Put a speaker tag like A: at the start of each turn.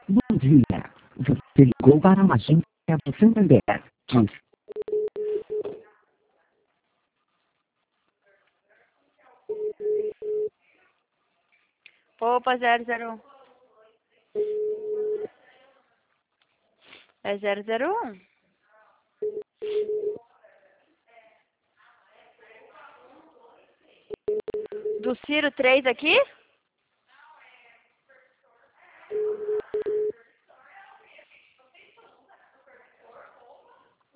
A: Bom dia. Você ligou para uma agência do Santander.
B: Opa, 001. É 001? Do Ciro 3 aqui?